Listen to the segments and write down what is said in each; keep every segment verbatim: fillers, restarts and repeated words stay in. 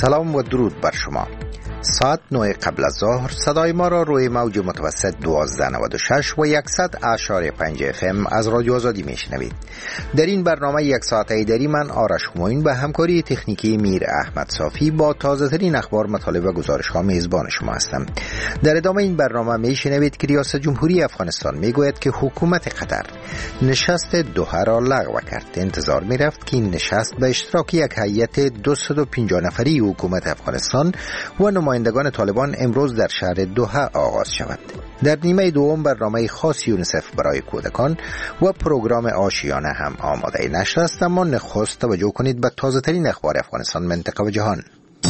سلام و درود بر شما. ساعت نه قبل از ظهر صدای ما را روی موج متوسط دوازده نود و شش و صد اشاری پنج اف ام از رادیو آزادی میشنوید. در این برنامه یک ساعته ایداری من آرش همایون به همکاری تکنیکی میر احمد صافی با تازه ترین اخبار، مطالب و گزارش ها میزبان شما هستم. در ادامه این برنامه میشنوید که ریاست جمهوری افغانستان میگوید که حکومت قطر نشست دوحه را لغو کرد. انتظار میرفت که این نشست به اشتراک یک هیئت دویست و پنجاه نفری حکومت افغانستان و نمایندگان طالبان امروز در شهر دوحه آغاز شود. در نیمه دوم برنامه خاص یونیسف برای کودکان و پروگرام آشیانه هم آماده نشر است، اما نخست توجه کنید به تازه ترین اخبار افغانستان، منطقه و جهان.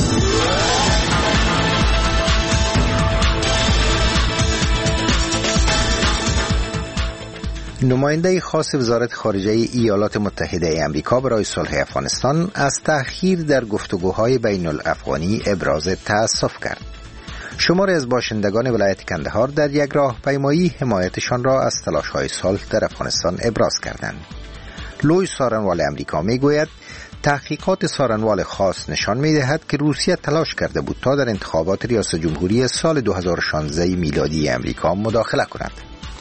نماینده خاص وزارت خارجه ایالات متحده آمریکا برای صلح افغانستان از تأخیر در گفتگوهای بین الافغانی ابراز تأسف کرد. شماری از باشندگان ولایت کندهار در یک راهپیمایی حمایتشان را از تلاش‌های صلح در افغانستان ابراز کردند. لوی سارنوال آمریکا میگوید تحقیقات سارنوال خاص نشان می‌دهد که روسیه تلاش کرده بود تا در انتخابات ریاست جمهوری سال دو هزار و شانزده میلادی آمریکا مداخله کند.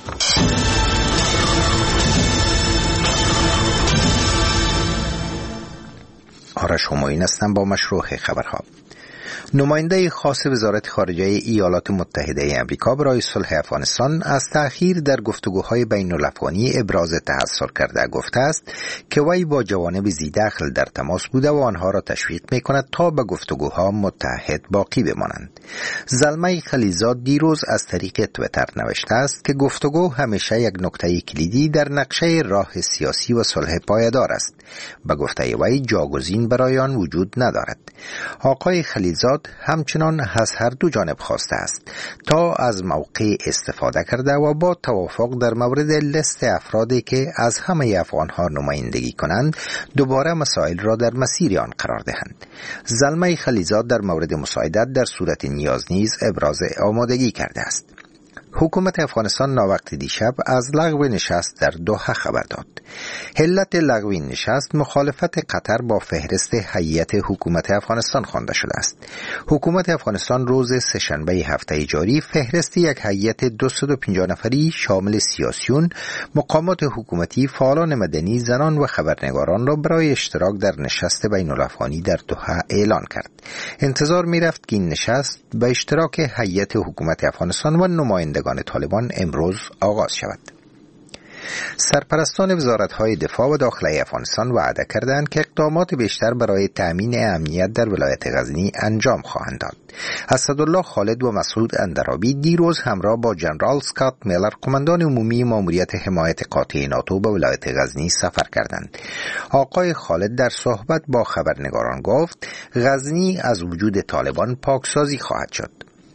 آرش همایون هستم با مشروع خبرها. نماینده خاص وزارت خارجه ایالات متحده آمریکا برای صلح افغانستان از تأخیر در گفتگوهای بین الافغانی ابراز تأثر کرده گفته است که وی با جوانب ذی‌دخل در تماس بوده و آنها را تشویق می‌کند تا به گفتگوها متحد باقی بمانند. زلمه خلیزاد دیروز از طریق توییتر نوشته است که گفتگو همیشه یک نکته کلیدی در نقشه راه سیاسی و صلح پایدار است. به گفته وی جاگزین برای آن وجود ندارد. آقای خلیزاد همچنان از هر دو جانب خواسته است تا از موقع استفاده کرده و با توافق در مورد لیست افرادی که از همه افغانها نمایندگی کنند دوباره مسائل را در مسیر آن قرار دهند. زلمه خلیزاد در مورد مساعدت در صورت نیاز نیز ابراز آمادگی کرده است. حکومت افغانستان ناوقت دیشب از لغو نشست در دوحه خبر داد. علت لغو نشست مخالفت قطر با فهرست هیئت حکومت افغانستان خوانده شده است. حکومت افغانستان روز سه‌شنبه هفته جاری فهرست یک هیئت دویست و پنجاه نفری شامل سیاسیون، مقامات حکومتی، فعالان مدنی، زنان و خبرنگاران را برای اشتراک در نشست بین الافغانی در دوحه اعلان کرد. انتظار می‌رفت که این نشست به اشتراک هیئت حکومت افغانستان و نمایندگان طالبان امروز آغاز شود. سرپرستان وزارت‌های دفاع و داخلی افغانستان وعده کردند که اقدامات بیشتر برای تأمین امنیت در ولایت غزنی انجام خواهند داد. اسدالله خالد و مسعود اندرابی دیروز همراه با جنرال اسکات میلر قماندان عمومی ماموریت حمایت قاطع ناتو به ولایت غزنی سفر کردند. آقای خالد در صحبت با خبرنگاران گفت غزنی از وجود طالبان پاکسازی خواهد شد.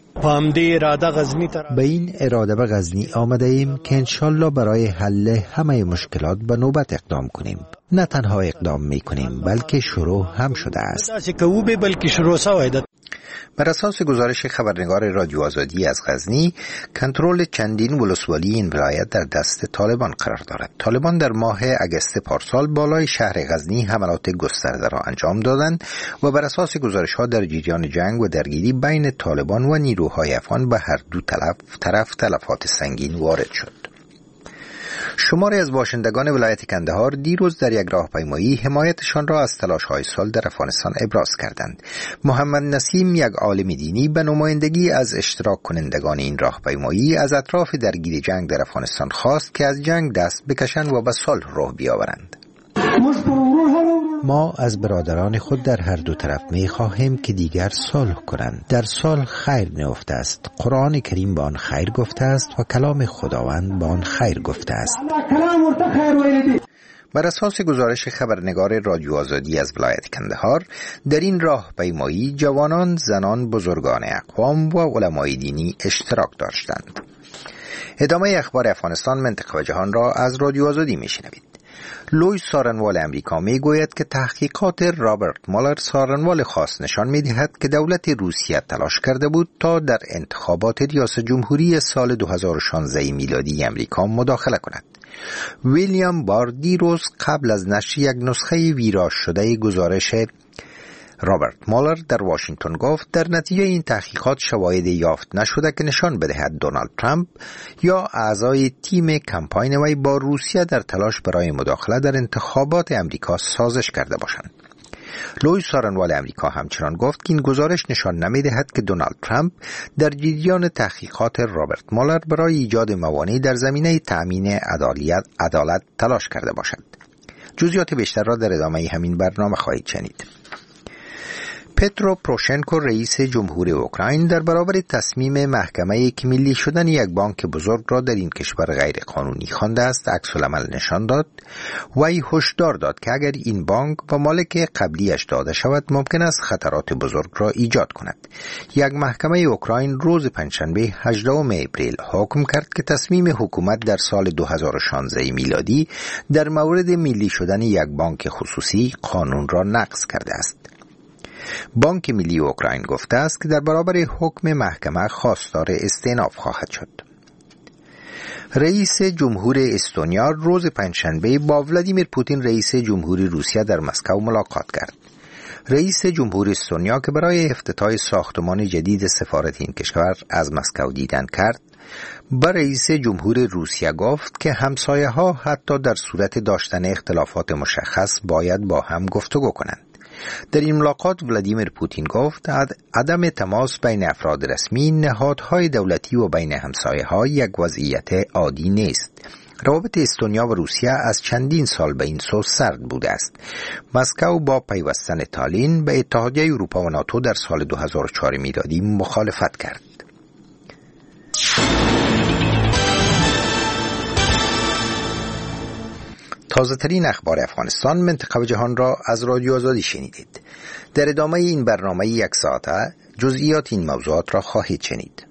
به این اراده به غزنی آمده ایم که انشالله برای حل همه مشکلات به نوبت اقدام کنیم. نه تنها اقدام می کنیم بلکه شروع هم شده است. بر اساس گزارش خبرنگار رادیو آزادی از غزنی، کنترل چندین ولسوالی این ولایت در دست طالبان قرار دارد. طالبان در ماه اگست پارسال بالای شهر غزنی حملات گسترده را انجام دادند و بر اساس گزارش‌ها در جریان جنگ و درگیری بین طالبان و نیروهای افغان به هر دو طرف طرف تلفات سنگین وارد شد. شماری از باشندگان ولایت کندهار دیروز در یک راهپیمایی حمایتشان را از تلاش‌های صلح در افغانستان ابراز کردند. محمد نسیم، یک عالم دینی، به نمایندگی از اشتراک کنندگان این راهپیمایی از اطراف درگیر جنگ در افغانستان خواست که از جنگ دست بکشند و به صلح راه بیاورند. ما از برادران خود در هر دو طرف می خواهیم که دیگر صلح کنند. در صلح خیر نهفته است. قرآن کریم به آن خیر گفته است و کلام خداوند به آن خیر گفته است. بر اساس گزارش خبرنگار رادیو آزادی از ولایت کندهار، در این راهپیمایی جوانان، زنان، بزرگان اقوام و علمای دینی اشتراک داشتند. ادامه اخبار افغانستان، منطقه و جهان را از رادیو آزادی میشنوید. لوی سارنوال امریکا می گوید که تحقیقات رابرت مولر سارنوال خاص نشان می دهد که دولت روسیه تلاش کرده بود تا در انتخابات ریاست جمهوری سال دو هزار و شانزده میلادی امریکا مداخله کند. ویلیام بار دیروز قبل از نشر یک نسخه ویراژ شده گزارش رابرت مولر در واشنگتن گفت در نتیجه این تحقیقات شواهدی یافت نشده که نشان بدهد دونالد ترامپ یا اعضای تیم کمپاین وی با روسیه در تلاش برای مداخله در انتخابات امریکا سازش کرده باشند. لوی سارنوال امریکا همچنان گفت که این گزارش نشان نمی‌دهد که دونالد ترامپ در جریان تحقیقات رابرت مولر برای ایجاد موانعی در زمینه تأمین عدالت, عدالت تلاش کرده باشد. جزئیات بیشتر را در ادامه همین برنامه خواهید شنید. پترو پروشنکو رئیس جمهوری اوکراین در برابر تصمیم محکمه که ملی شدن یک بانک بزرگ را در این کشور غیر قانونی خوانده است عکس العمل نشان داد و هشدار داد که اگر این بانک و مالک قبلیش داده شود ممکن است خطرات بزرگ را ایجاد کند. یک محکمه اوکراین روز پنجشنبه هجدهم اپریل حکم کرد که تصمیم حکومت در سال دو هزار و شانزده میلادی در مورد ملی شدن یک بانک خصوصی قانون را نقض کرده است. بانک ملی اوکراین گفته است که در برابر حکم محکمه خواستار استئناف خواهد شد. رئیس جمهور استونیا روز پنجشنبه با ولادیمیر پوتین رئیس جمهوری روسیه در مسکو ملاقات کرد. رئیس جمهور استونیا که برای افتتاح ساختمان جدید سفارت این کشور از مسکو دیدن کرد، با رئیس جمهور روسیه گفت که همسایه ها حتی در صورت داشتن اختلافات مشخص باید با هم گفتگو کنند. در این ملاقات ولادیمیر پوتین گفت عدم تماس بین افراد رسمی، نهادهای دولتی و بین همسایه‌ها یک وضعیت عادی نیست. روابط استونیا و روسیه از چندین سال به این سو سرد بوده است. مسکو با پیوستن تالین به اتحادیه اروپا و ناتو در سال دو هزار و چهار میلادی مخالفت کرد. تازه ترین اخبار افغانستان، منطقه و جهان را از رادیو آزادی شنیدید. در ادامه این برنامه یک ساعته جزئیات این موضوعات را خواهید شنید.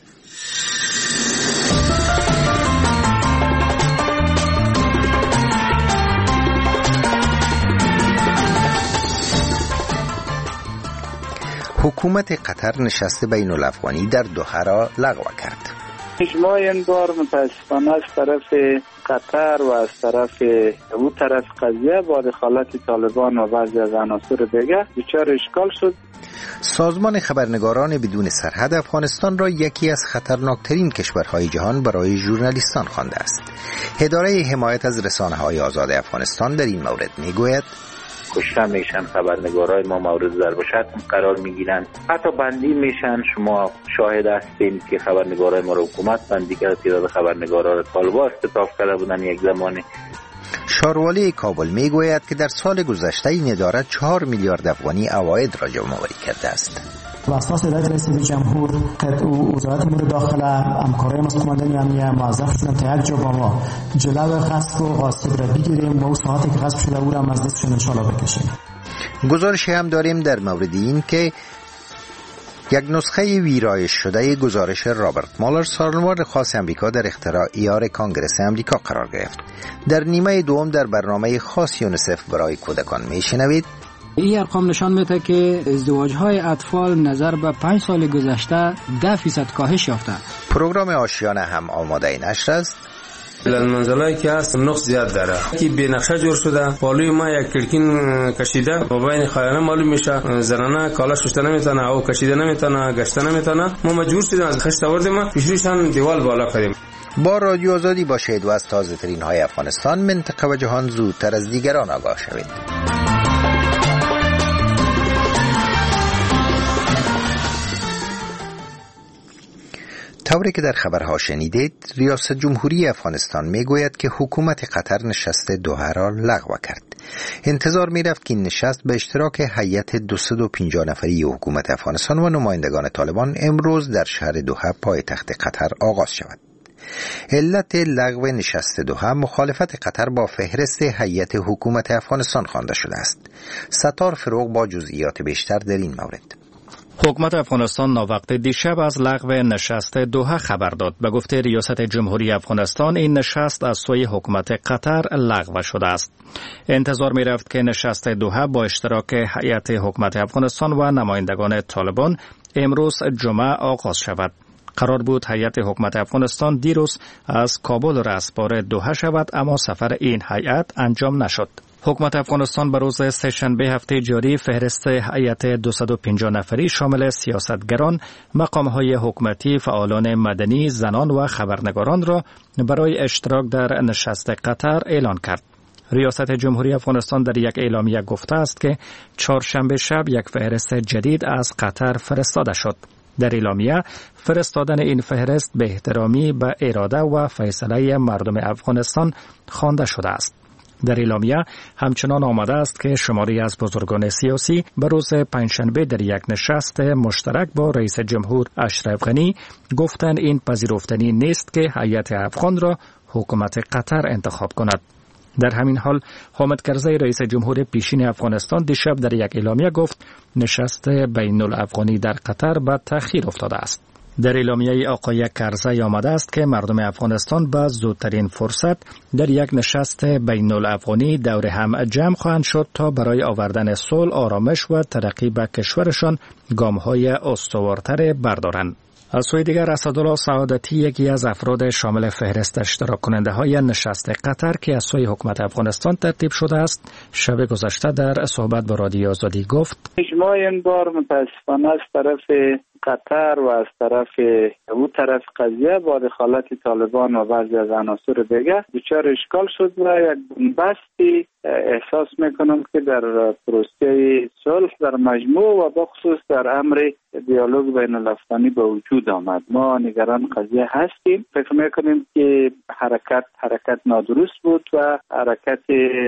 حکومت قطر نشست بین الافغانی در دوحه را لغو کرد. اجماع این بار متاسفانه از طرف قطر و از طرف او طرف قضیه با دخالت طالبان و بعضی از عناصر دیگر دچار اشکال شد. سازمان خبرنگاران بدون سرحد افغانستان را یکی از خطرناکترین کشورهای جهان برای ژورنالیستان خوانده است. اداره حمایت از رسانه‌های آزاد افغانستان در این مورد میگوید کشته میشن، خبرنگارای ما مورد ضرب و شتم قرار میگیرن، حتی بندی میشن. شما شاهد هستین که خبرنگارای ما رو حکومت بندی کرد، تعداد خبرنگارا رو طالبان استضعاف کرده بودن یک زمانی. شاروالی کابل میگوید که در سال گذشته این اداره چهار میلیارد افغانی عواید را جمع‌آوری کرده است. بر اساس هدایت رئیس جمهور وزارت امور داخله همکارای ما قماندانی امنیه موظف شدن تا یک جا با ما جلو غصب و غاصب را بگیریم و اون ساعتی که غصب شده او را از دستشون انشالله بکشیم. گزارشی هم داریم در مورد این که یک نسخه ویرایش شده گزارش رابرت مولر سازمان خاص امریکا در اختیار کانگرس امریکا قرار گرفت. در نیمه دوم در برنامه خاص یونیسف برای کودکان میشنوید. این ارقام نشان میده که ازدواج‌های اطفال نظر به پنج سال گذشته ده فیصد کاهش یافته. پروگرام آشیانه هم آماده نشر است. منزلایی که هست نقص زیاد داره که به نقشه جور شده. پالوی ما یک کلکین کشیده و بین خایانه معلوم میشه، زنانه کالا شسته نمیتونه او کشیده نمیتونه گشته نمیتونه. ما مجبور شدیم از خشت آوردیم پیشروشان دیوال بالا کردیم. با رادیو آزادی باشید و از تازه ترین های افغانستان، منطقه و جهان زودتر از دیگران آگاه شوید. طوری که در خبرها شنیدید، ریاست جمهوری افغانستان میگوید که حکومت قطر نشست دوحه را لغو کرد. انتظار میرفت که این نشست به اشتراک هیئت دویست و پنجاه نفری حکومت افغانستان و نمایندگان طالبان امروز در شهر دوحه پایتخت قطر آغاز شود. علت لغو نشست دوحه مخالفت قطر با فهرست هیئت حکومت افغانستان خوانده شده است. ستار فروغ با جزئیات بیشتر در این مورد. حکومت افغانستان ناوقت دیشب از لغو نشست دوحه خبر داد. به گفته ریاست جمهوری افغانستان این نشست از سوی حکومت قطر لغو شده است. انتظار می رفت که نشست دوحه با اشتراک هیئت حکومت افغانستان و نمایندگان طالبان امروز جمعه آغاز شود. قرار بود هیئت حکومت افغانستان دیروز از کابل رسپار دوحه شود، اما سفر این هیئت انجام نشد. حکومت افغانستان به روز سه‌شنبه هفته جاری فهرست هیئت دویست و پنجاه نفری شامل سیاستگران، مقام‌های حکومتی، فعالان مدنی، زنان و خبرنگاران را برای اشتراک در نشست قطر اعلان کرد. ریاست جمهوری افغانستان در یک اعلامیه گفته است که چهارشنبه شب یک فهرست جدید از قطر فرستاده شد. در اعلامیه فرستادن این فهرست به احترامی به اراده و فیصله مردم افغانستان خوانده شده است. در اعلامیه همچنان آمده است که شماری از بزرگان سیاسی به روز پنجشنبه در یک نشست مشترک با رئیس جمهور اشرف غنی گفتند این پذیرفتنی نیست که هیئت افغان را حکومت قطر انتخاب کند. در همین حال حامد کرزی رئیس جمهور پیشین افغانستان دیشب در یک اعلامیه گفت نشست بین الافغانی در قطر به تأخیر افتاده است. در اعلامیه آقای کرزی آمده است که مردم افغانستان به زودترین فرصت در یک نشست بین الافغانی دور هم جمع خواهند شد تا برای آوردن صلح، آرامش و ترقی به کشورشان گام‌های استوارتر بردارند. از سوی دیگر اسدالله سعادتی یکی از افراد شامل فهرست اشتراک کننده های نشست قطر که از سوی حکومت افغانستان ترتیب شده است، شب گذشته در صحبت با رادیو آزادی گفت اجماع این بار متاسفانه از طرف قطر و از طرف او طرف قضیه با دخالت طالبان و بعضی از عناصر دیگه دچار اشکال شد و یک بستی احساس میکنم که در پروسه صلح در مجموع و بخصوص در امر دیالوگ بین الافغانی به وجود آمد. ما نگران قضیه هستیم، فکر میکنیم که حرکت حرکت نادرست بود و حرکت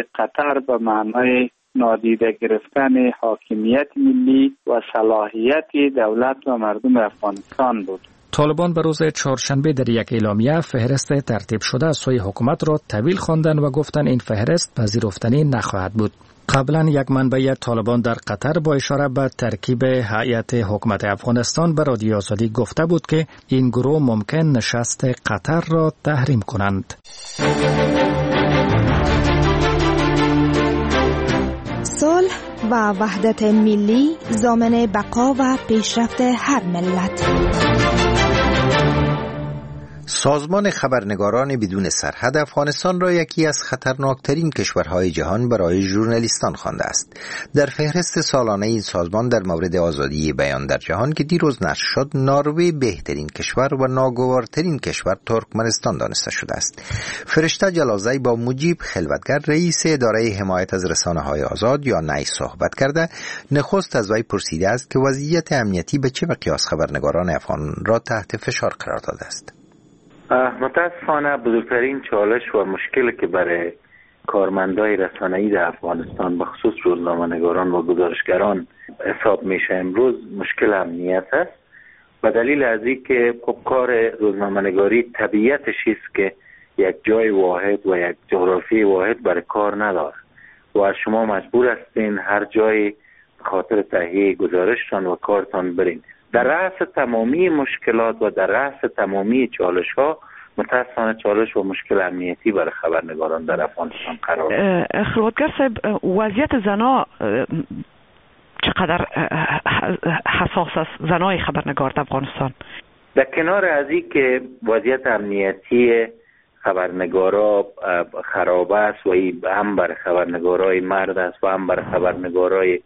قطر به معنای نادیده گرفتن حاکمیت ملی و صلاحیت دولت و مردم افغانستان بود. طالبان به روز چهارشنبه در یک اعلامیه فهرست ترتیب شده از سوی حکومت را طویل خواندند و گفتند این فهرست پذیرفتنی نخواهد بود. قبلا یک منبع طالبان در قطر با اشاره به ترکیب هیئت حکومت افغانستان به رادیو آزادی گفته بود که این گروه ممکن نشست قطر را تحریم کنند. صلح و وحدت ملی ضامن بقا و پیشرفت هر ملت. سازمان خبرنگاران بدون سرحد افغانستان را یکی از خطرناکترین کشورهای جهان برای ژورنالیستان خوانده است. در فهرست سالانه این سازمان در مورد آزادی بیان در جهان که دیروز نشر شد، نروژ بهترین کشور و ناگوارترین کشور ترکمنستان دانسته شده است. فرشته جلازی با مجیب خلوتگر رئیس اداره حمایت از رسانه‌های آزاد یا نی صحبت کرده، نخست از وی پرسیده است که وضعیت امنیتی به چه مقیاس خبرنگاران افغان را تحت فشار قرار داده است. متاسفانه بزرگترین چالش و مشکلی که برای کارمندای رسانه‌ای در افغانستان بخصوص روزنامه‌نگاران و گزارشگران حساب میشه امروز مشکل امنیت است. به دلیل از اینکه خب کار روزنامه‌نگاری طبیعتش است که یک جای واحد و یک جغرافی واحد برای کار نداره و شما مجبور هستین هر جای خاطر تهیه گزارشتان و کارتان برین. در رأس تمامی مشکلات و در رأس تمامی چالش ها متاسفانه چالش و مشکل امنیتی برای خبرنگاران در افغانستان قرار دارد. خلوتگر صاحب، وضعیت زنا چقدر حساس است، زنای خبرنگار در افغانستان؟ در کنار از این که وضعیت امنیتی خبرنگارا خراب است و این هم برای خبرنگارای مرد است و هم برای خبرنگارای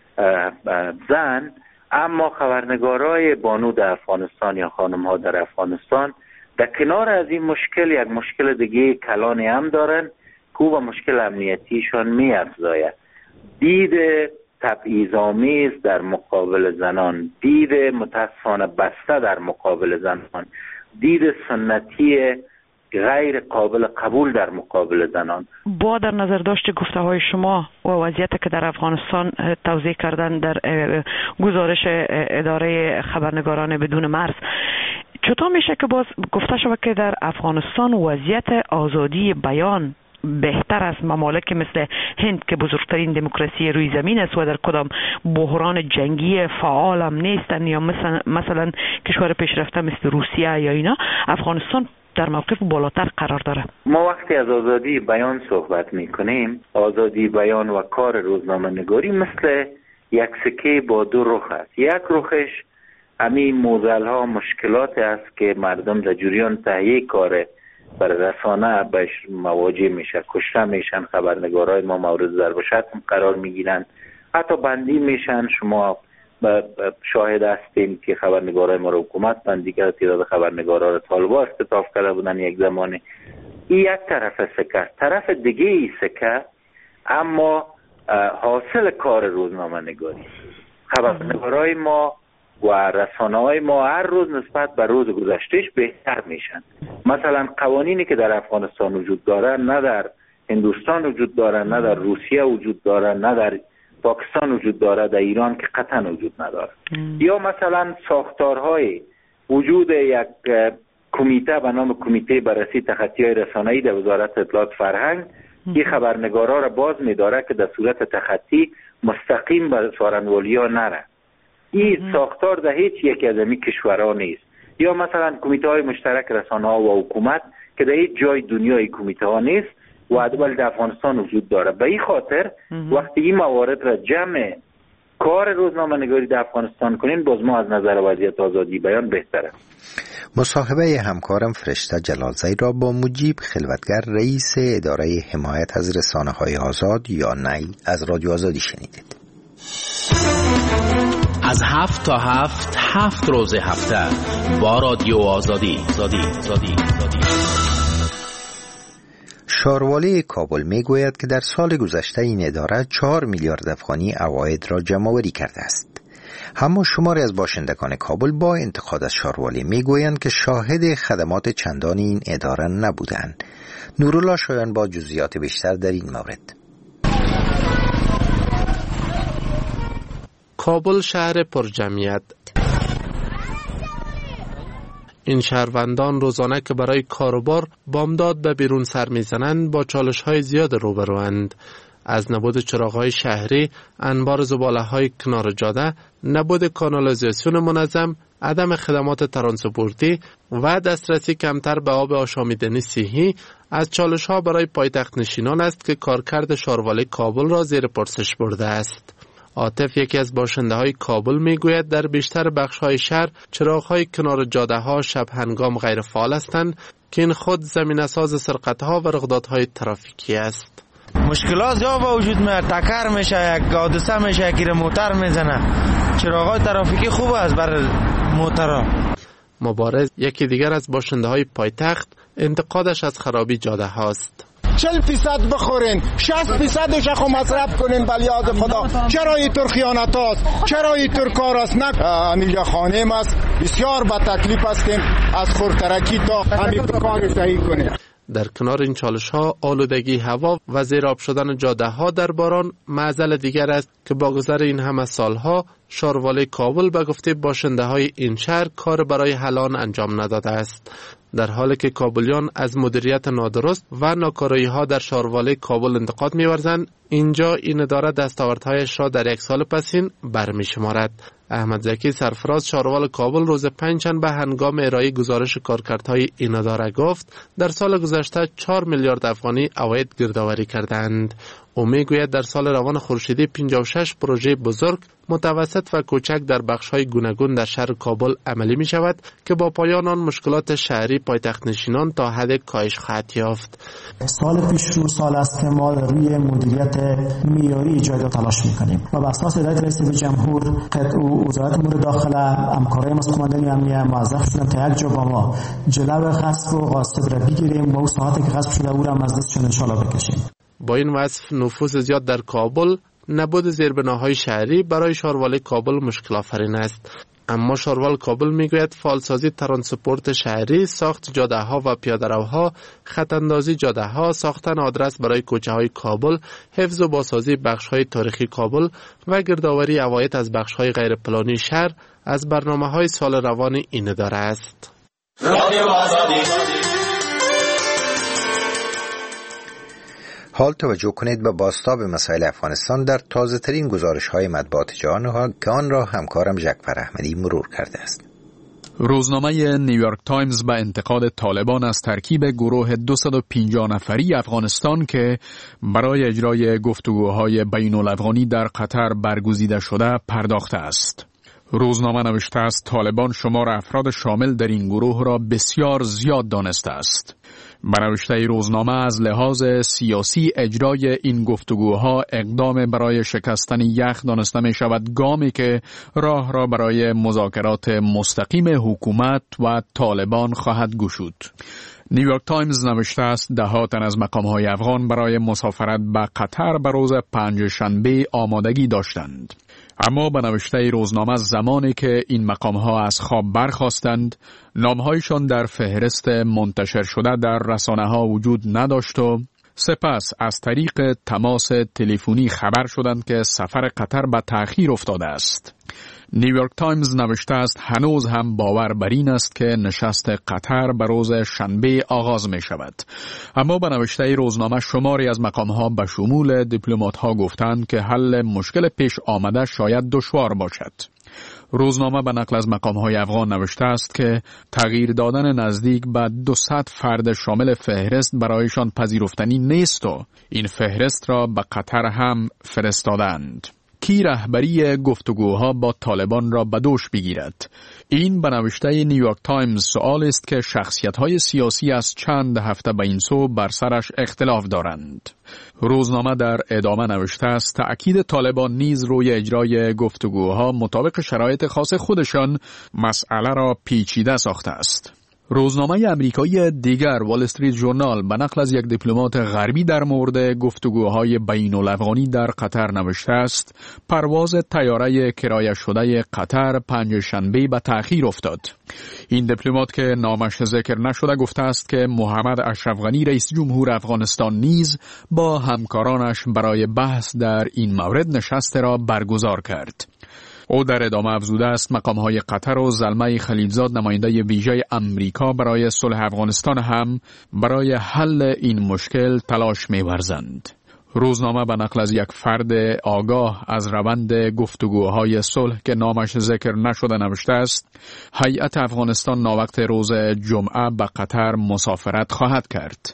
زن، اما خبرنگارای بانو در افغانستان یا خانم ها در افغانستان در کنار از این مشکل یک مشکل دیگه کلانی هم دارن که و مشکل امنیتیشان می افزاید. دید تبعیض‌آمیز در مقابل زنان، دید متاسفانه بسته در مقابل زنان، دید سنتی غیر قابل قبول در مقابل زنان. با در نظر داشت گفته های شما و وضعیت که در افغانستان توضیح کردن در گزارش اداره خبرنگاران بدون مرز، چطور میشه که باز گفته شود که در افغانستان وضعیت آزادی بیان بهتر از ممالک مثل هند که بزرگترین دموکراسی روی زمین است و در کدام بحران جنگی فعال هم نیستن، یا مثلا مثلا کشور پیشرفته مثل روسیه یا اینا، افغانستان در موقف بالاتر قرار داره؟ ما وقتی از آزادی بیان صحبت میکنیم، آزادی بیان و کار روزنامه نگاری مثل یک سکه با دو رخ است. یک رخش همین موزل ها مشکلات است که مردم در جریان تهیه کار برای رسانه بهش مواجه میشه، کشته میشن، خبرنگارای ما مورد ضرب و شتم قرار میگیرن، حتی بندی میشن. شما شاهد هستیم که خبرنگارای ما رو حکومت بندی کرد، تعداد خبرنگارا رو طالبا اختطاف کرده بودن یک زمانی. این یک طرف سکه است. طرف دیگه ای سکه اما حاصل کار روزنامه نگاری. خبرنگارای ما و رسانه‌های ما هر روز نسبت به روز گذشتهش بهتر میشن. مثلا قوانینی که در افغانستان وجود داره نه در هندوستان وجود داره، نه در روسیه وجود داره، نه در پاکستان وجود داره، در ایران که قطعا وجود نداره. یا مثلا ساختارهای وجود یک کمیته به نام کمیته بررسی تخطی‌های رسانه‌ای در وزارت اطلاعات فرهنگ که خبرنگارا را باز می‌داره که در صورت تخطی مستقیم به سخنرانی‌ها نره. این ساختار در هیچ یک از این کشورها نیست. یا مثلا کمیته های مشترک رسانه‌ها و حکومت که در هیچ جای دنیای کمیته ها نیست و ولی در افغانستان وجود داره. به این خاطر وقتی این موارد را جمع کار روزنامه نگاری در افغانستان کنین، باز ما از نظر وضعیت آزادی بیان بهتره. مصاحبه همکارم فرشته جلالزی را با مجیب خلوتگر رئیس اداره حمایت از رسانه‌های آزاد یا نی از رادیو آزادی شنیدید. از هفت تا هفت هفت روز هفته با رادیو آزادی آزادی آزادی آزادی. شاروالی کابل می گوید که در سال گذشته این اداره چهار میلیارد افغانی عواید را جمع‌آوری کرده است. اما شماری از باشندگان کابل با انتقاد از شاروالی می گویند که شاهد خدمات چندان این اداره نبودند. نورالله شایان با جزئیات بیشتر در این مورد. کابل شهر پرجمعیت. این شهروندان روزانه که برای کاروبار بامداد به بیرون سر میزنند با چالش‌های زیاد روبروند. از نبود چراغ‌های شهری، انبار زباله‌های کنار جاده، نبود کانالیزاسیون منظم، عدم خدمات ترانسپورتی و دسترسی کمتر به آب آشامیدنی صحی از چالش‌ها برای پایتخت نشینان است که کارکرد شاروالی کابل را زیر پرسش برده است. عاطف یکی از باشنده‌های کابل میگوید در بیشتر بخش‌های شهر چراغ‌های کنار جاده‌ها شب هنگام غیر فعال هستند که این خود زمینه‌ساز سرقت‌ها و رقدادهای ترافیکی است. مشکلات زیاد با وجود میاد، تکر میشه، یک حادثه میشه، یکی موتر میزنه. چراغ‌های ترافیکی خوب است برای موترها. مبارز یکی دیگر از باشنده‌های پایتخت انتقادش از خرابی جاده‌هاست. چهل فیصد بخورین، شصت فیصدش خو مصرف کنین بل یاد خدا. چرا اینطور خیانت هاست؟ چرا اینطور کار است؟ نه اینجا خانه است، بسیار با تکلیف هستیم از خورترکی تا همین کار صحیح کنیم. در کنار این چالش ها آلودگی هوا و زیرآب شدن جاده ها در باران معضل دیگر است که با گذر این همه سالها شاروالی کابل به گفته باشنده های این شهر کار برای حل آن انجام نداده است. در حالی که کابلیان از مدیریت نادرست و ناکارایی ها در شاروالی کابل انتقاد می‌ورزند، اینجا این اداره دستاوردهایش را در یک سال پسین برمی شمارد. احمد زکی سرفراز شاروال کابل روز پنجشنبه هنگام ارائه گزارش کارکردهای این اداره گفت در سال گذشته چهار میلیارد افغانی عواید گردآوری کردند. او میگوید در سال روان خورشیدی پنجاه و شش پروژه بزرگ، متوسط و کوچک در بخش‌های گوناگون در شهر کابل عملی می شود که با پایان آن مشکلات شهری پایتخت نشینان تا حد کاهش خواهد یافت. سال پیش رو سال است که ما روی مدیریت معیاری ایجاد تلاش می‌کنیم و بر اساس هدایت رئیس جمهور و وزارت امور داخله همکارای مسئولین امنیه موظف شدن تا یک جا با ما جلو غصب و غاصب را بگیریم و اون ساعتی که غصب شده او را از دستشون ان شاءالله بکشیم. با این وصف نفوذ زیاد در کابل، نبود زیربناهای شهری برای شاروالی کابل مشکل آفرین است. اما شاروال کابل میگوید فعالسازی ترانسپورت شهری، ساخت جاده‌ها و پیاده‌روها، خطاندازی جاده‌ها، ساختن آدرس برای کوچه‌های کابل، حفظ و بازسازی بخش‌های تاریخی کابل و گردآوری عواید از بخش‌های غیر پلانی شهر از برنامه‌های سال روان این اداره است. حال توجه کنید به بازتاب مسائل افغانستان در تازه ترین گزارش های مطبوعات جهان که آن را همکارم جعفر احمدی مرور کرده است. روزنامه نیویورک تایمز به انتقاد طالبان از ترکیب گروه دویست و پنجاه نفری افغانستان که برای اجرای گفتگوهای بین الافغانی در قطر برگزیده شده پرداخته است. روزنامه نوشته است طالبان شمار افراد شامل در این گروه را بسیار زیاد دانسته است. بنوشته روزنامه از لحاظ سیاسی اجرای این گفتگوها اقدام برای شکستن یخ دانسته می شود، گامی که راه را برای مذاکرات مستقیم حکومت و طالبان خواهد گشود. نیویورک تایمز نوشته است ده تن از مقام‌های افغان برای مسافرت به قطر به روز پنجشنبه آمادگی داشتند. اما به نوشته روزنامه زمانی که این مقام‌ها از خواب برخاستند، نام‌هایشان در فهرست منتشر شده در رسانه‌ها وجود نداشت و سپس از طریق تماس تلفنی خبر شدند که سفر قطر به تأخیر افتاده است. نیویورک تایمز نوشته است هنوز هم باور بر این است که نشست قطر به روز شنبه آغاز می شود. اما به نوشته روزنامه شماری از مقام‌ها به شمول دیپلمات‌ها گفتند که حل مشکل پیش آمده شاید دشوار باشد. روزنامه به نقل از مقام‌های افغان نوشته است که تغییر دادن نزدیک به دویست فرد شامل فهرست برایشان پذیرفتنی نیست و این فهرست را به قطر هم فرستادند. کی رهبری گفتگوها با طالبان را به دوش بگیرد؟ این به نوشته نیویورک تایمز سوال است که شخصیت‌های سیاسی از چند هفته به این سو بر سرش اختلاف دارند. روزنامه در ادامه نوشته است تأکید طالبان نیز روی اجرای گفتگوها مطابق شرایط خاص خودشان مسئله را پیچیده ساخته است. روزنامه امریکایی دیگر وال استریت ژورنال به نقل از یک دیپلمات غربی در مورد گفتگوهای بین الافغانی در قطر نوشته است پرواز طیاره کرایه شده قطر پنجشنبه به تأخیر افتاد. این دیپلمات که نامش ذکر نشده گفته است که محمد اشرف غنی رئیس جمهور افغانستان نیز با همکارانش برای بحث در این مورد نشست را برگزار کرد. او در ادامه افزوده است مقام‌های قطر و زلمه خلیلزاد نماینده ویژه امریکا برای صلح افغانستان هم برای حل این مشکل تلاش می‌ورزند. روزنامه به نقل از یک فرد آگاه از روند گفتگوهای صلح که نامش ذکر نشده نوشته است هیئت افغانستان ناوقت روز جمعه به قطر مسافرت خواهد کرد.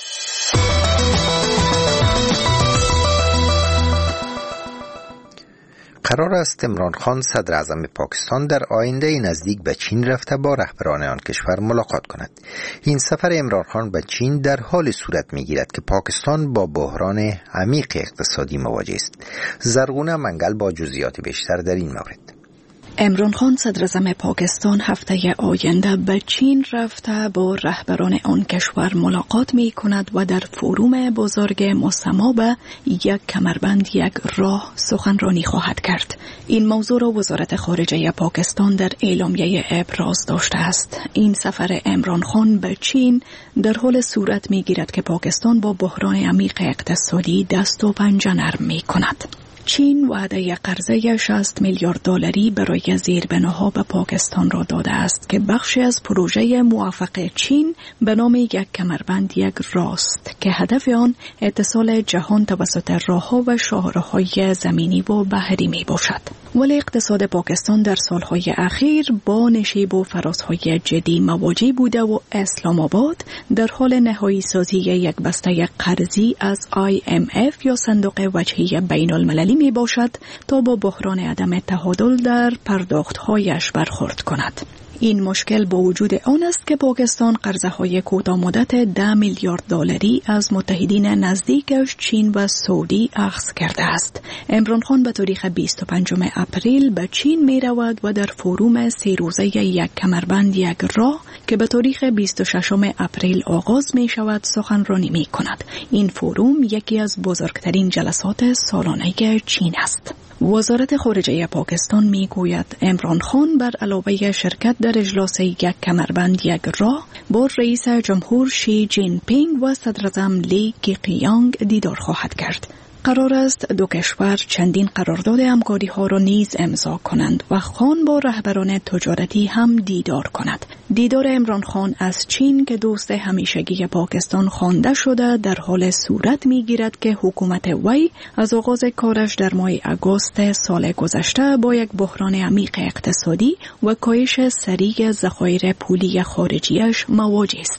قرار است عمران خان صدر اعظم پاکستان در آینده نزدیک به چین رفته با رهبران آن کشور ملاقات کند. این سفر عمران خان به چین در حال صورت می‌گیرد که پاکستان با بحران عمیق اقتصادی مواجه است. زرغونه منگل با جزئیات بیشتر در این مورد. عمران خان صدر اعظم پاکستان هفته آینده به چین رفته با رهبران آن کشور ملاقات می کند و در فوروم بزرگ مسما به یک کمربند یک راه سخنرانی خواهد کرد. این موضوع را وزارت خارجه پاکستان در اعلامیه ابراز داشته است. این سفر عمران خان به چین در حال صورت می گیرد که پاکستان با بحران عمیق اقتصادی دست و پنجه نرم می کند. چین وعده قرضه شصت میلیارد دلاری برای زیربناها به پاکستان را داده است که بخشی از پروژه موفق چین به نام یک کمربند یک راه است که هدف آن اتصال جهان توسط راهها و شاهراهای زمینی و بحری می باشد. ولی اقتصاد پاکستان در سالهای اخیر با نشیب و فرازهای جدی مواجه بوده و اسلام آباد در حال نهایی سازی یک بسته قرضی از آی ام اف یا صندوق وجهی بین المللی می باشد تا با بحران عدم تعادل در پرداختهایش برخورد کند. این مشکل با وجود آن است که پاکستان قرضه‌های کوتاه مدت ده میلیارد دلاری از متحدین نزدیکش چین و سعودی اخذ کرده است. عمران خان به تاریخ بیست و پنجم اپریل به چین می رود و در فوروم سه روزه یک کمربند یک راه که به تاریخ بیست و ششم اپریل آغاز می شود سخنرانی می کند. این فوروم یکی از بزرگترین جلسات سالانه چین است. وزارت خارجه پاکستان می گوید عمران خان بر علاوه شرکت در اجلاس یک کمربند یک راه با رئیس جمهور شی جین پینگ و صدر اعظم لی کیقیانگ دیدار خواهد کرد. قرار است دو کشور چندین قرارداد همکاری ها را نیز امضا کنند و خان با رهبران تجارتی هم دیدار کند. دیدار عمران خان از چین که دوست همیشگی پاکستان خوانده شده در حال صورت می گیرد که حکومت وی از آغاز کارش در ماه آگوست سال گذشته با یک بحران عمیق اقتصادی و کاهش سریع ذخایر پولی خارجیش مواجه است.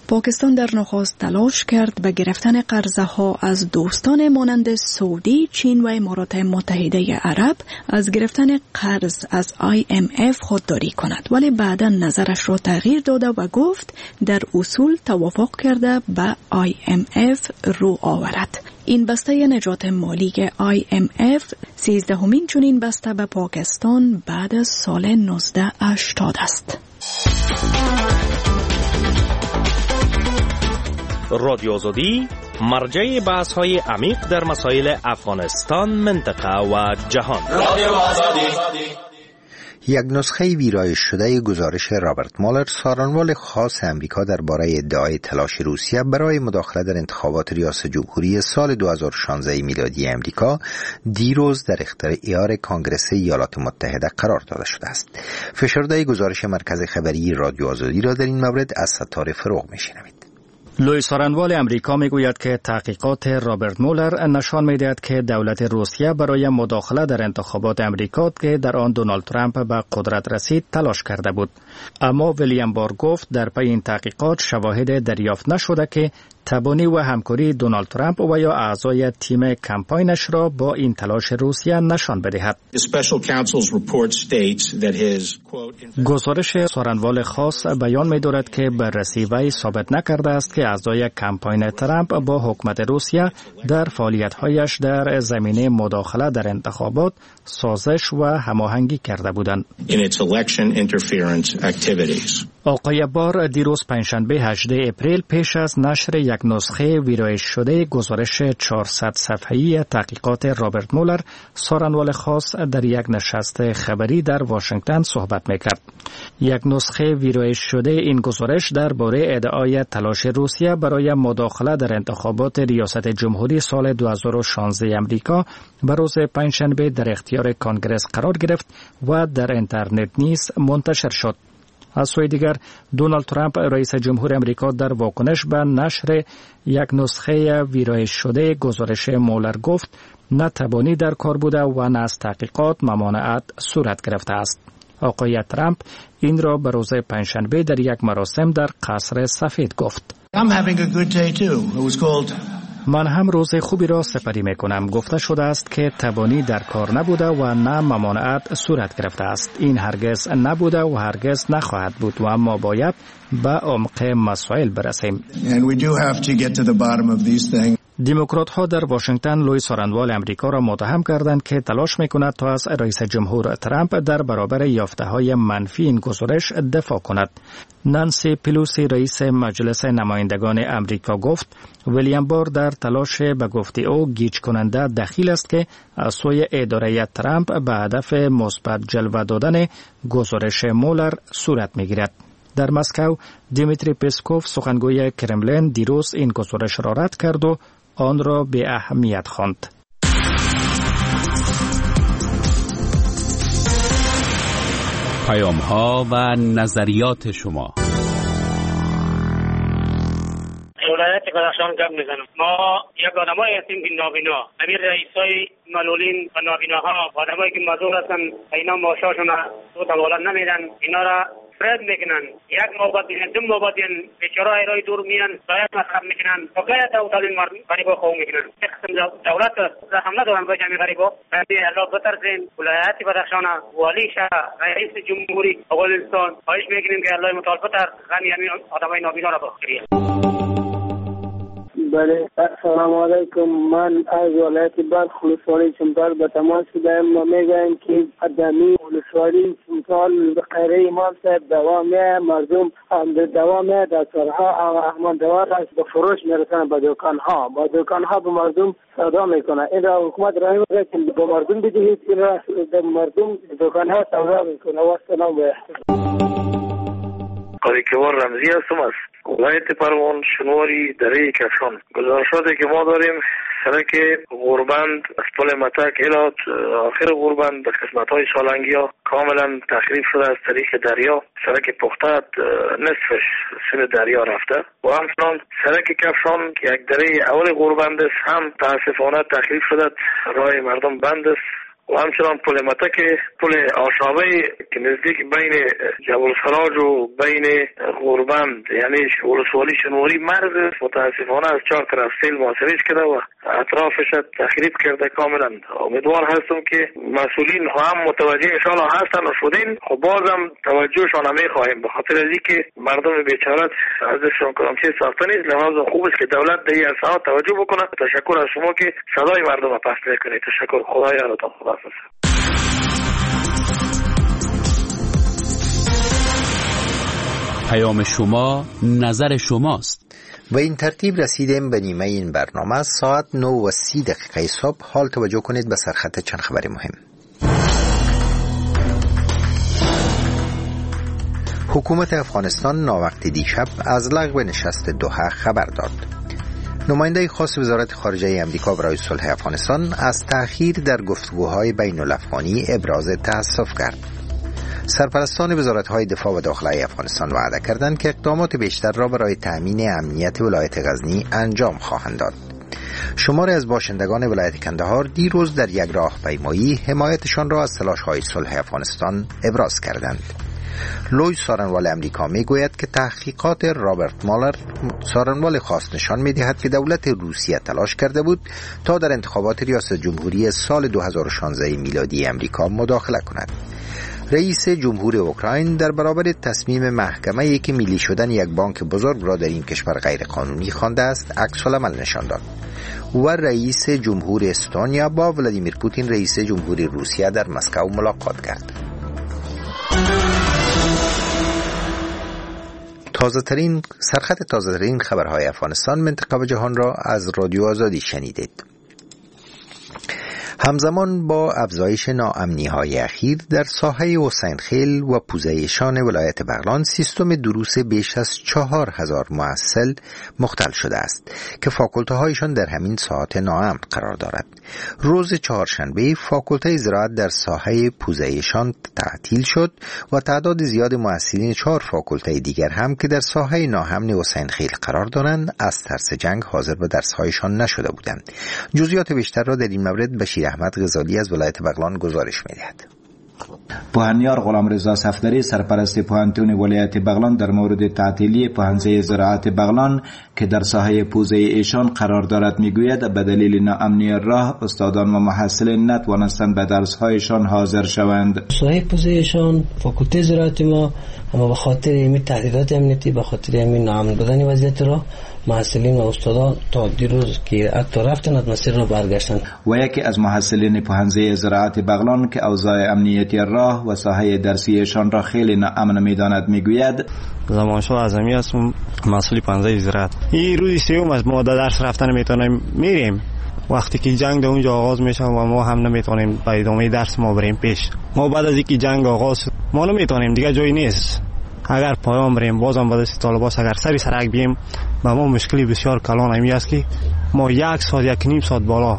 پاکستان در نخست تلاش کرد به گرفتن قرضه ها از دوستان مانند سعودی، چین و امارات متحده عرب از گرفتن قرض از آی ام اف خودداری کند، ولی بعدا نظرش را تغییر داده و گفت در اصول توافق کرده به آی ام اف رو آورد. این بسته نجات مالی آی ام اف سیزدهمین چنین بسته به پاکستان بعد از سال نوزده هشتاد است. رادیو آزادی مرجع بحث های عمیق در مسائل افغانستان، منطقه و جهان. رادیو آزادی. یک نسخه ویرایش شده گزارش رابرت مولر، سارنوال خاص امریکا درباره ادعای تلاش روسیه برای مداخله در انتخابات ریاست جمهوری سال دو هزار و شانزده میلادی امریکا، دیروز در اختیار کانگرس ایالات متحده قرار داده شده است. فشرده گزارش مرکز خبری رادیو آزادی را در این مورد از ستاره فروغ میشنوید. لوی سارنوال امریکا میگوید که تحقیقات رابرت مولر نشان میدهد که دولت روسیه برای مداخله در انتخابات امریکا که در آن دونالد ترامپ به قدرت رسید تلاش کرده بود. اما ویلیام بار گفت در پی این تحقیقات شواهد دریافت نشده که تبانی و همکاری دونالد ترامپ و یا اعضای تیم کمپاینش را با این تلاش روسیه نشان بدهد. گزارش سارنوال خاص بیان می‌دارد که بررسی وی ثابت نکرده است که اعضای کمپاین ترامپ با حکومت روسیه در فعالیت‌هایش در زمینه مداخله در انتخابات سازش و هماهنگی کرده بودند. آقای بار دیروز پنجشنبه هجدهم اپریل پیش از نشر یک نسخه ویرایش شده گزارش چهارصد صفحه‌ای تحقیقات رابرت مولر، سارنوال خاص در یک نشست خبری در واشنگتن صحبت میکرد. یک نسخه ویرایش شده این گزارش درباره ادعای تلاش روسیه برای مداخله در انتخابات ریاست جمهوری سال دو هزار و شانزده امریکا به روز پنجشنبه در اختیار کانگرس قرار گرفت و در اینترنت نیز منتشر شد. از سوی دیگر دونالد ترامپ رئیس جمهور امریکا در واکنش به نشر یک نسخه ویرایش شده گزارش مولر گفت نه تبانی در کار بوده و نه از تحقیقات ممانعت صورت گرفته است. آقای ترامپ این را به روز پنجشنبه در یک مراسم در قصر سفید گفت. I'm having a good day too. It was called من هم روز خوبی را سپری می کنم. گفته شده است که تبانی در کار نبوده و نه ممانعت صورت گرفته است. این هرگز نبوده و هرگز نخواهد بود و ما باید به عمق مسائل برسیم. دموکرات ها در واشنگتن لوی سارنوال امریکا را متهم کردند که تلاش می کند تا از رئیس جمهور ترامپ در برابر یافته های منفی این گزارش دفاع کند. نانسی پلوسی رئیس مجلس نمایندگان امریکا گفت ویلیام بار در تلاش به گفته او گیج کننده دخیل است که از سوی اداره ترامپ به هدف مثبت جلوه دادن گزارش مولر صورت می گیرد. در مسکو دیمیتری پسکوف سخنگوی کرملین دیروز این گزارش را رد کرد و آن را به اهمیت خواند. پیام‌ها و نظریات شما. ولایت بدخشان گپ میزنم. ما یک آدمایی هستیم که نابینا، همین رئیسای معلولین و نابیناها، آدمایی که معذور هستن، اینا معاشاشون رو تولد نمیدن، اینا را فرد میکنن. یک موبت دیدن، دو موبت دیدن، بیچاره ایرای دور میان، باید مصرف میکنن. بقیت او تعلیم غریبا خواه میکنن. یک قسم دولت رحم ندارن با جمعی غریبا. بندی الله بترسین، ولایت بدخشان والی شهر، رئیس جمهوری افغانستان، خواهش میکنیم که الله متعال بتر غنی همین آدمای نابینا را بخشید. بله، السلام علیکم. من از ولایت بلخ ولسوالی چمتال به تماس شدم. ما میگویم که ادمی ولسوالی چمتال به خیره امام صاحب دوامه مردم دوامه در سرها احمان دوار به فروش میرسن به دکانها با دکانها به مردم سودا میکنه. این را حکومت راه میگه که به مردم بدهید، این را به مردم دکانها سودا میکنه. و سلام و احترام. قاریکوار رمزی هستم از ولایت پروان شنواری دره کفشان. گزارشاتی که ما داریم سرک غوربند از پل متک الات آخر غوربند به قسمت های سالنگی ها کاملا تخریب شده از طریق دریا. سرک پختت نصفش سوی دریا رفته و همچنان سرک کفشان یک دره اول غوربند هم تاسفانه تخریب شده، راه مردم بند است و همچنان پل متک، پل آشابه که نزدیک بین جبل سراج و بین غوربند یعنی ولسوالی شنواری مرز متاسفانه از چهار طرف سیل محاصرهش کرده و اطرافش تخریب کرده کاملا. امیدوار هستم که مسئولین هم متوجه انشاءالله هستن و شدین، خب بازم توجهشان هم میخواهیم به خاطر از اینکه مردم بیچاره ازشون کدامچه ساخته نیست. لحاظا خوب است که دولت به این اصلاح توجه بکنه. تشکر از شما که صدای مردم را پخش میکنید. تشکر. خدای یارتان. خداحافظ. پیام شما نظر شماست. و این ترتیب رسیدیم به نیمه این برنامه. ساعت نه و سی دقیقه صبح. حال توجه کنید به سرخط چند خبر مهم. حکومت افغانستان ناوقت دیشب از لغو نشست دوحه خبر داد. نماینده خاص وزارت خارجه آمریکا برای صلح افغانستان از تأخیر در گفتگوهای بین الافغانی ابراز تأسف کرد. سرپرستان وزارت‌های دفاع و داخلی افغانستان وعده کردند که اقدامات بیشتر را برای تأمین امنیت ولایت غزنی انجام خواهند داد. شماری از باشندگان ولایت کندهار دیروز در یک راهپیمایی حمایتشان را از تلاش‌های صلح افغانستان ابراز کردند. لوی سارنوال امریکا می گوید که تحقیقات رابرت مالر سارنوال خاص نشان می دهد که دولت روسیه تلاش کرده بود تا در انتخابات ریاست جمهوری سال دو هزار و شانزده میلادی امریکا مداخله کند. رئیس جمهور اوکراین در برابر تصمیم محکمه ای که ملی شدن یک بانک بزرگ را در این کشور غیر قانونی خوانده است عکس العمل نشان داد. و رئیس جمهور استونیا با ولادیمیر پوتین رئیس جمهور روسیه در مسکو ملاقات کرد. تازه ترین سرخط تازه ترین خبرهای افغانستان، منطقه و جهان را از رادیو آزادی شنیدید. همزمان با افزایش ناامنی‌های اخیر در ساحه حسین خیل و پوزه شان ولایت بغلان سیستم دروس بیش از چهار هزار محصل مختل شده است که فاکولته‌هایشان در همین ساعات ناامن قرار دارد. روز چهارشنبه فاکولته زراعت در ساحه پوزه شان تعطیل شد و تعداد زیاد محصلین چهار فاکولته دیگر هم که در ساحه ناامن حسین خیل قرار دارند از ترس جنگ حاضر به درس‌هایشان نشده بودند. جزئیات بیشتر را در این مورد بشیر احمد غزالی از ولایت بغلان گزارش می‌دهد. پوهنیار غلامرضا صفدری سرپرست پوهنتون ولایت بغلان در مورد تعطیلی پوهنځی زراعت بغلان که در ساحه پوزه ایشان قرار دارد میگوید به دلیل ناامنی راه استادان و محصلین نتوانستند به درس‌هایشان حاضر شوند. ساحه پوزه ایشان فاکولته زراعت ما اما به خاطر این تهدیدات امنیتی به خاطر این ناامن بودن وضعیت راه محصلین و استادان تا دیروز که حتی رفتن از مسیر را برگشتند. و یکی از محصلین پوهنځی زراعت بغلان که اوضاع امنیتی راه و ساحه درسیشان را خیلی ناامن می‌داند میگوید زمانشاه اعظمی هستم، مسئول پوهنځی زراعت. این روز سوم از ما درس رفتن میتونیم میریم وقتی که جنگ در اونجا آغاز میشه و ما هم نمیتونیم به ادامه درس ما بریم پیش. ما بعد از اینکه جنگ آغاز ما نمیتونیم دیگه جایی نیست. اگر پایان بریم بازم بعد از طالبان اگر سری سرک بیم با ما مشکلی بسیار کلان همی است که ما یک ساعت یک نیم ساعت بالا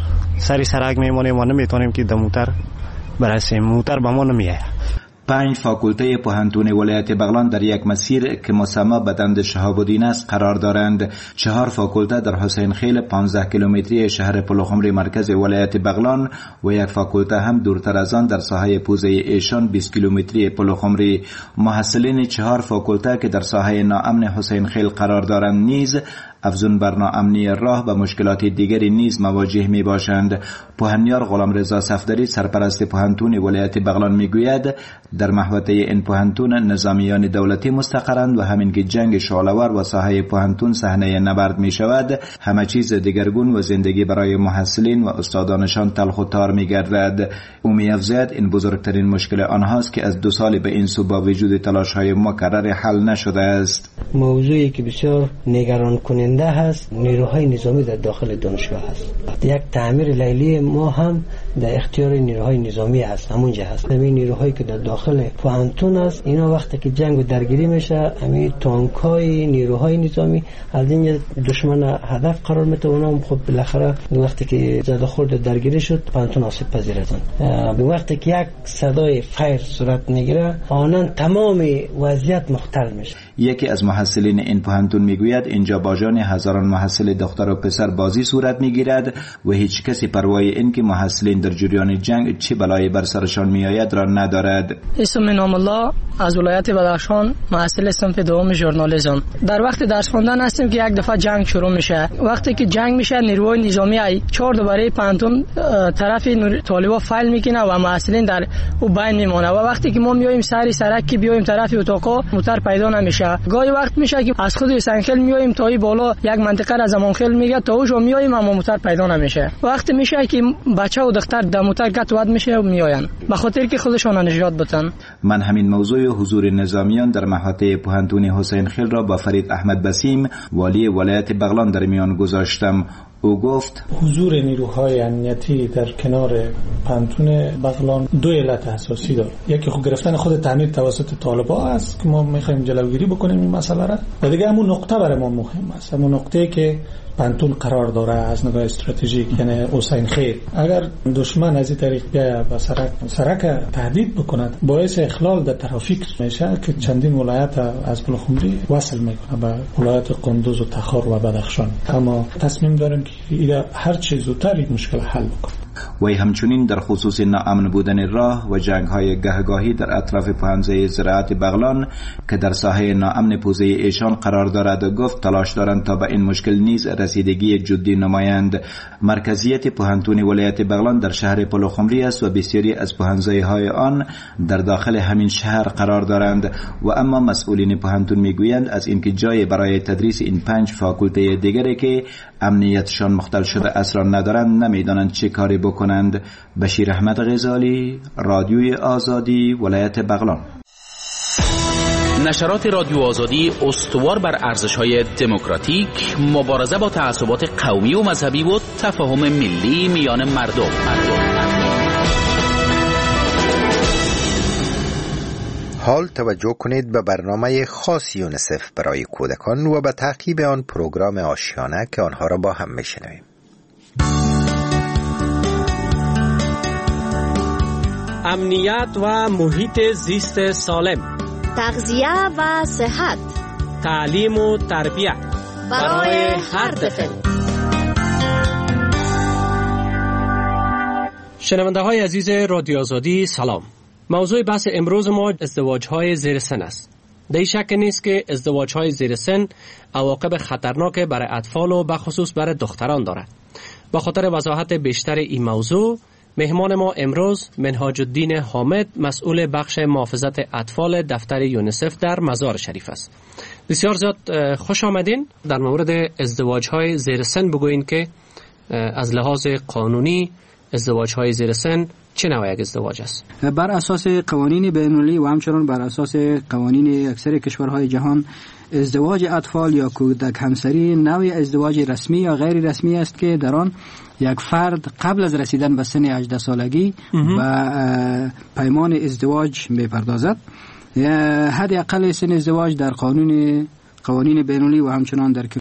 سری سرک میمونیم و نمیتونیم که در موتر برسیم. موتر با ما نمیه. پنج فاکولته پوهنتون ولایت بغلان در یک مسیر که مسمى بند شهاب الدین است قرار دارند. چهار فاکولته در حسین خیل پانزده کیلومتری شهر پلخمری مرکز ولایت بغلان و یک فاکولته هم دورتر از آن در ساحه پوزه ایشان بیست کیلومتری پلخمری. محصلین چهار فاکولته که در ساحه ناامن حسین خیل قرار دارند نیز افزون بر ناامنی راه و مشکلات دیگری نیز مواجه می باشند. پوهنیار غلامرضا صفدری سرپرست پوهنتون ولایت بغلان میگوید در محوطه این پوهنتون نظامیان دولتی مستقرند و همین که جنگ شعله‌ور و ساحه پوهنتون صحنه نبرد می شود همه چیز دیگرگون و زندگی برای محصلین و استادانشان تلخ و تار می گردد. او می افزاید این بزرگترین مشکل آنهاست که از دو سال به این سو با وجود تلاش‌های مکرر حل نشده است. موضوعی که بسیار نگران کننده هست نیروهای نظامی در داخل دانشگاه هست. یک تعمیر لیلی ما هم در اختیار نیروهای نظامی هست، همونجا هست. همین نیروهایی که در داخل پوهنتون است اینا وقتی که جنگ و درگیری میشه همین تانکای نیروهای نظامی از این دشمن هدف قرار میده. اونم خب بالاخره وقتی که زد خورد درگیری شد پوهنتون آسیب پذیرتن. به وقتی که یک صدای فایر صورت میگیره آنان تمام وضعیت مختل میشه. یکی از محصلین این پوهنتون میگوید اینجا با جان هزاران محصل دختر و پسر بازی صورت میگیرد و هیچ کسی پروای این که محصلین در جریان جنگ چه بلایی بر سرشان میآید را ندارد. اسم نام الله، از ولایت بدخشان، محصل صنف دوم ژورنالیسم. در وقت درس خوندن هستیم که یک دفعه جنگ شروع میشه. وقتی که جنگ میشه نیروی نظامی ای چهار دوباره پانتون طرف طالبا فایل میکنه و محصلین در او بین میمونه و وقتی که ما میایم سری سرک که بیایم طرف اتاقا موتر پیدا نمیشه. گاهی وقت میشه که از خود حسینخیل میایم تا این بالا یک منطقه از زمانخیل میگه تا اونجا میایم اما موتر پیدا نمیشه. وقتی میشه که بچه و دختر در موتر گت ود میشه و میاین به خاطر که خودشون نجات بدن. من همین موضوع حضور نظامیان در محوطه پوهنتون حسین خیل را با فرید احمد بسیم والی ولایت بغلان در میان گذاشتم. او گفت حضور نیروهای امنیتی در کنار پوهنتون بغلان دو علت اساسی داره. یکی خود گرفتن خود تعمیر توسط طالبا است که ما میخوایم جلوگیری بکنیم این مسئله را، و دیگه همون نقطه برای ما مهم است، همون نقطه‌ای که پوهنتون قرار داره از نگاه استراتژیک، یعنی حسین خیل. اگر دشمن از این طریق بیاید و سرک سرک تهدید بکند باعث اخلال در ترافیک میشه که چندین ولایت از بلخمری وصل میکنه به ولایت قندوز و تخار و بدخشان. اما تصمیم داریم که ایده هر چه زودتر این مشکل حل بکنه. وی همچنین در خصوص ناامن بودن راه و جنگ‌های گهگاهی در اطراف پوهنځی زراعت بغلان که در ساحه ناامن پوزه ایشان قرار دارد گفت تلاش دارند تا به این مشکل نیز رسیدگی جدی نمایند. مرکزیت پوهنتون ولایت بغلان در شهر پلوخمری است و بسیاری از پوهنځی‌های آن در داخل همین شهر قرار دارند و اما مسئولین پوهنتون میگویند از اینکه جای برای تدریس این پنج فاکولته دیگری که امنیتشان مختل شده اصلا ندارند نمیدانند چه کاری بکنند. بشیر احمد غزالی، رادیوی آزادی، ولایت بغلان. نشرات رادیو آزادی استوار بر ارزش‌های دموکراتیک، مبارزه با تعصبات قومی و مذهبی و تفاهم ملی میان مردم. حال توجه کنید به برنامه خاص یونیسف برای کودکان و به تعقیب آن پروگرام آشیانه که آنها را با هم میشنویم. امنیت و محیط زیست سالم، تغذیه و صحت، تعلیم و تربیت برای هر طفل. شنونده های عزیز رادیو آزادی سلام. موضوع بحث امروز ما ازدواج های زیر سن است. در این شک نیست که ازدواج های زیر سن عواقب خطرناک برای اطفال و بخصوص برای دختران دارد. با خاطر وضاحت بیشتر این موضوع مهمان ما امروز منهاج الدین حامد، مسئول بخش محافظت اطفال دفتر یونیسف در مزار شریف است. بسیار زیاد خوش آمدین. در مورد ازدواج های زیر سن بگوین که از لحاظ قانونی ازدواج های زیر سن چه نوع یک ازدواج است؟ بر اساس قوانین بین‌المللی و همچنین بر اساس قوانین اکثر کشورهای جهان، ازدواج اطفال یا کودک همسری نوع ازدواج رسمی یا غیر رسمی است که در آن یک فرد قبل از رسیدن به سن هجده سالگی و پیمان ازدواج می‌پردازد. حد اقل سن ازدواج در قانون قوانین بین‌المللی و همچنان در